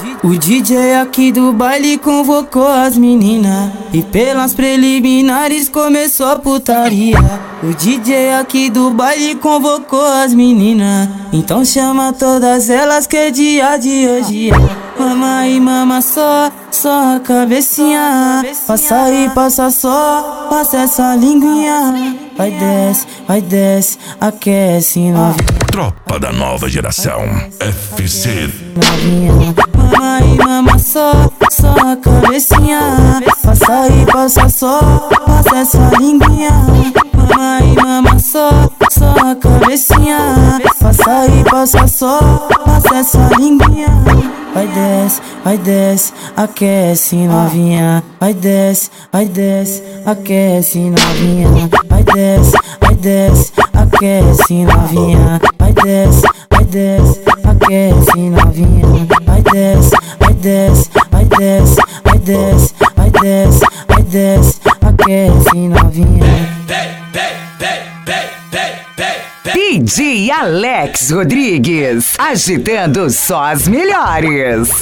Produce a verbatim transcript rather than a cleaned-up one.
O D J aqui do baile convocou as meninas e pelas preliminares começou a putaria. O D J aqui do baile convocou as meninas, então chama todas elas que é dia de hoje. Mama e mama só, só a cabecinha, passa e passa só, passa essa linguinha. Vai desce, vai desce, aquece novinha. Tropa da nova geração, F C. Mama e mama só, só a cabecinha, passa e passa só, passa essa linguinha. Mama e mama só, só a cabecinha, passa e passa só, passa essa linguinha. Vai desce, vai desce, aquece novinha. Vai desce, vai desce, aquece novinha. Vai desce, vai desce, aquece novinha. Vai desce, vai desce, aquece novinha. Vai desce, vai desce, vai desce, vai desce, vai desce, vai desce, aquece novinha. D J Alex Rodrigues, agitando só as melhores.